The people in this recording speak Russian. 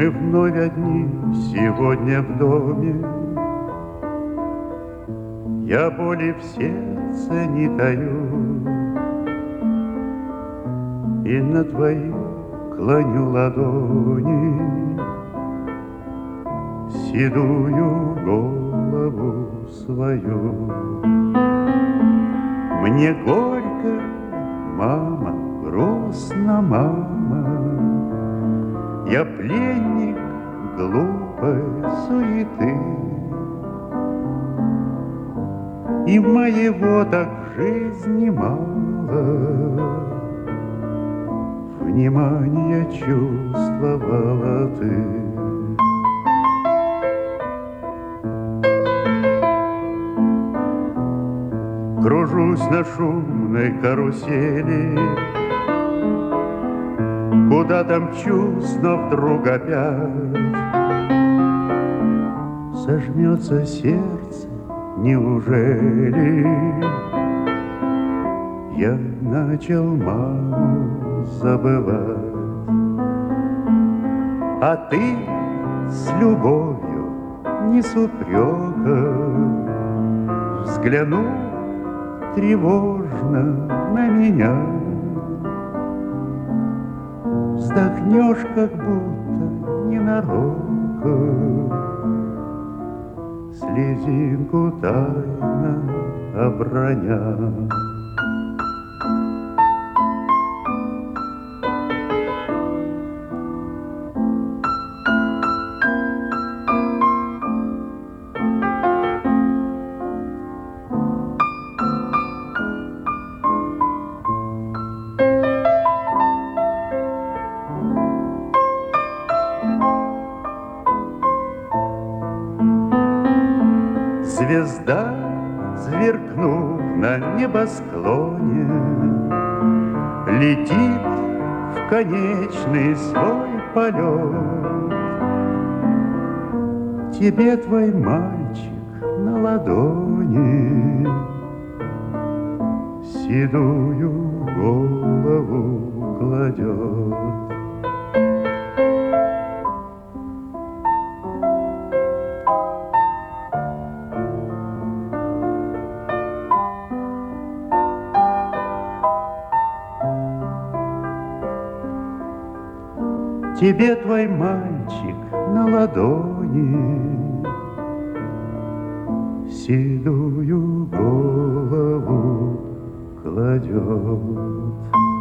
Мы вновь одни сегодня в доме. Я боли в сердце не таю, и на твои клоню ладони седую голову свою. Мне горько, мама, грустно, мама, я пленник глупой суеты, и моего так в жизни мало внимания чувствовала ты. Кружусь на шумной карусели, куда-то мчусь, но вдруг опять сожмется сердце. Неужели я начал маму забывать? А ты с любовью, не с упреком, взглянув тревожно на меня, вздохнешь, как будто ненароком, слезинку тайно оброня. Звезда, сверкнув на небосклоне, летит в конечный свой полет. Тебе твой мальчик на ладони седую голову кладет. Тебе твой мальчик на ладони седую голову кладет.